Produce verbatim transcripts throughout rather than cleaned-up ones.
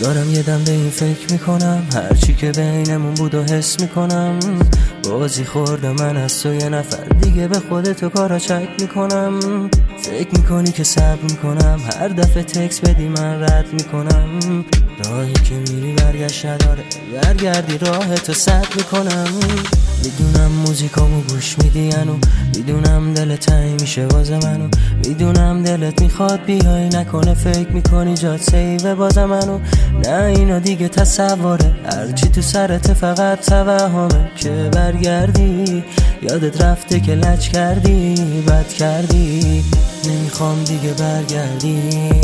دارم یه دم به این فکر میکنم، هرچی که بینمون بود و حس میکنم. بازی خوردم من از تو، یه نفر دیگه به خودتو کارا چک میکنم. فکر میکنی که صبر میکنم، هر دفعه تکس بدی من رد میکنم. راهی که میری برگشت نداره، برگردی راهتو سد میکنم. میدونم موزیکامو گوش میدی هنو، میدونم دلت تنگ میشه واسه منو، میدونم دلت میخواد بیای، نکنه فکر میکنی جات سیوه بازم منو. نه اینا دیگه تصوره، هرچی تو سرت فقط توهمه که برگردی. یادت رفته که لج کردی، بد کردی، نمیخوام دیگه برگردی.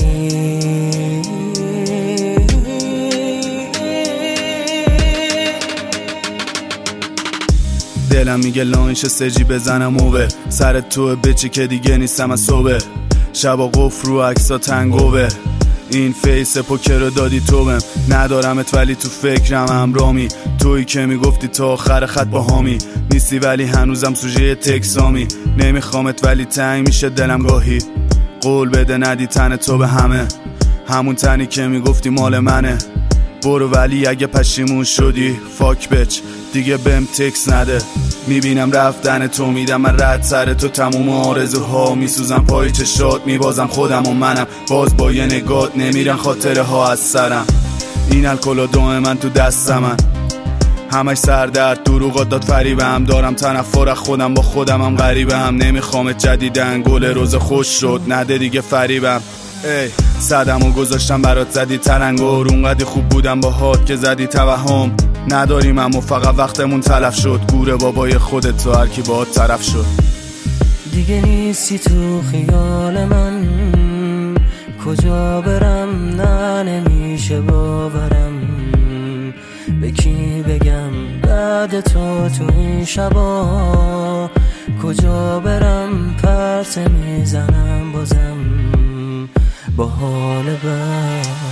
دلم میگه لانش سجی بزنم اوه، سرت توه بچی که دیگه نیستم از صبح. شبا قفل رو عکسا تنگوه، این فیس پوکر رو دادی تو بهم. ندارمت ولی تو فکرم همرامی، تویی که میگفتی تا آخر خط با هامی نیستی، ولی هنوزم سوژه تکسامی. نمیخوامت ولی تنگ میشه دلم گاهی، قول بده ندی تن تو به همه، همون تنی که میگفتی مال منه. برو ولی اگه پشیمون شدی فاک بچ دیگه بهم تکس نده. میبینم رفتن تو، میدم من رد سر تو تموم آرزوها، میسوزم پای چشات، میبازم خودم و منم، باز با یه نگات نمیرن خاطره ها از سرم. این الکل و دو من تو دستم من، همش سردرد دروغات داد فریبم. دارم تنفر خودم با خودمم غریبم، نمیخوام جدیدن گل روز خوش شد نده دیگه فریبم. ای صدمو گذاشتم برات زدی ترنگور، اونقدر خوب بودم با هات که زدی توهم. نداریم اما فقط وقتمون تلف شد، گوره بابای خودت تو هر کی باهات طرف شد. دیگه نیستی تو خیال من، کجا برم نه نمیشه باورم. به کی بگم بعد تو تو این شبا، کجا برم پرت میزنم بازم با حال بد.